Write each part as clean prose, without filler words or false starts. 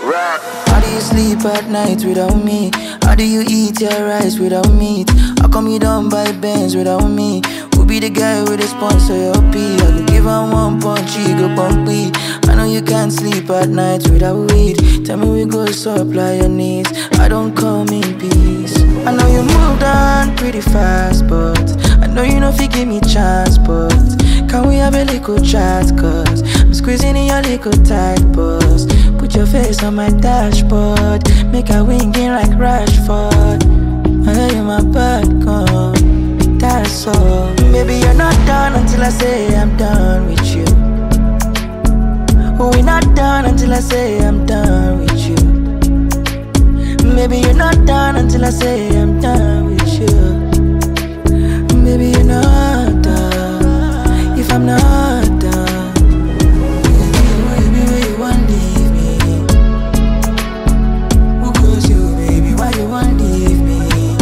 Rock. How do you sleep at night without me? How do you eat your rice without meat? How come you don't buy Benz without me? Who be the guy with the sponsor your pee? I could give her one punch, she go bumpy. I know you can't sleep at night without weed. Tell me we go supply your needs. I don't come in peace. I know you moved on pretty fast, but I know you know if you give me chance, but can we have a little chat? Cause I'm squeezing in your little tight bus. Put your face on my dashboard, make a wing in like Rashford. I know you're my bad gun, that's all. Maybe you're not done until I say I'm done with you. We're not done until I say I'm done with you. Maybe you're not done until I say I'm done with you. Maybe you're not done if I'm not done. Baby, why you wanna leave me? Who goes you, baby? Why you wanna leave me?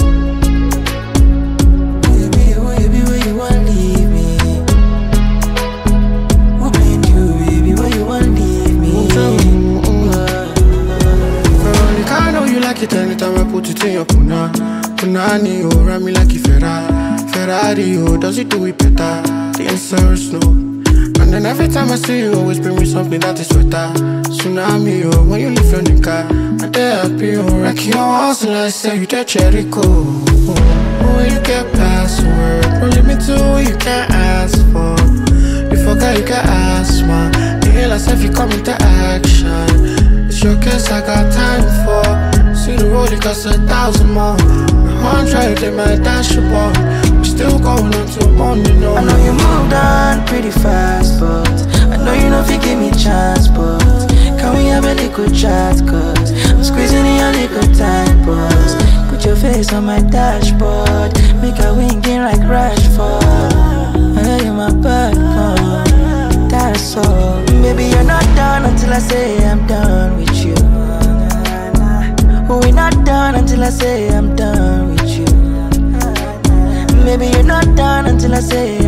Baby, why you wanna leave me? Who made you, baby? Why you wanna leave me? I know you like it anytime I put it in your punani, oh, run me like a Ferrari, oh, does it do it better? The answer is no. And then every time I see you, always bring me something that is better. Tsunami, oh, when you leave your nigga, I'm there happy, oh, wreck your house and I say you the Jericho. Oh, when you get password, don't leave me to what you can't ask for. You forgot you got asthma, you hear yourself, you come into action. It's your case I got time for. See the road, it costs 1,000 more. I'm trying to take my dashboard. We're still going on till morning, no. I know you moved on pretty fast, but I know you know if you give me a chance, but can we have a little chat? Cause I'm squeezing in your little tight bus. Put your face on my dashboard, make a wing in like Rashford. I know you're my bad gun, that's all. Maybe you're not done until I say I'm done with you. We're not done until I say I'm done with you. Maybe you're not done until I say